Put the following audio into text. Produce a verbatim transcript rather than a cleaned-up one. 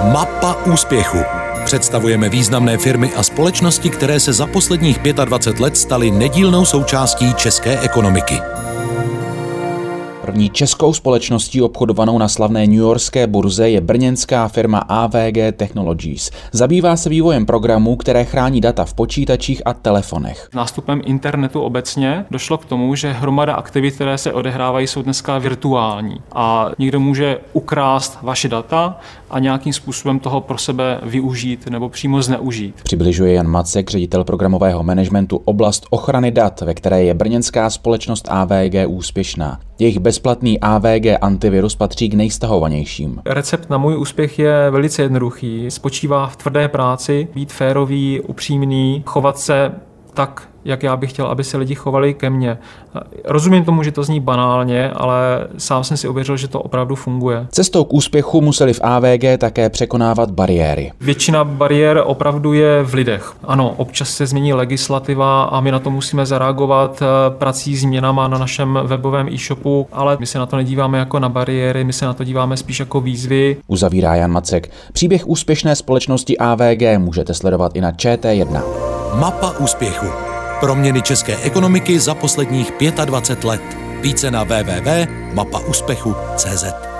Mapa úspěchu. Představujeme významné firmy a společnosti, které se za posledních dvacet pět let staly nedílnou součástí české ekonomiky. První českou společností obchodovanou na slavné newyorské burze je brněnská firma A V G Technologies. Zabývá se vývojem programů, které chrání data v počítačích a telefonech. Nástupem internetu obecně došlo k tomu, že hromada aktivit, které se odehrávají, jsou dneska virtuální. A někdo může ukrást vaše data a nějakým způsobem toho pro sebe využít nebo přímo zneužít. Přibližuje Jan Macek, ředitel programového managementu oblast ochrany dat, ve které je brněnská společnost A V G úspěšná. Jejich bezplatný A V G antivirus patří k nejstahovanějším. Recept na můj úspěch je velice jednoduchý. Spočívá v tvrdé práci, být férový, upřímný, chovat se tak, jak já bych chtěl, aby se lidi chovali ke mně. Rozumím tomu, že to zní banálně, ale sám jsem si ověřil, že to opravdu funguje. Cestou k úspěchu museli v A V G také překonávat bariéry. Většina bariér opravdu je v lidech. Ano, občas se změní legislativa a my na to musíme zareagovat prací změnama na našem webovém e-shopu, ale my se na to nedíváme jako na bariéry, my se na to díváme spíš jako výzvy. Uzavírá Jan Macek. Příběh úspěšné společnosti A V G můžete sledovat i na Č T jedna. Mapa úspěchu. Proměny české ekonomiky za posledních dvacet pět let. Více na w w w tečka mapa úspěchu tečka cé zet.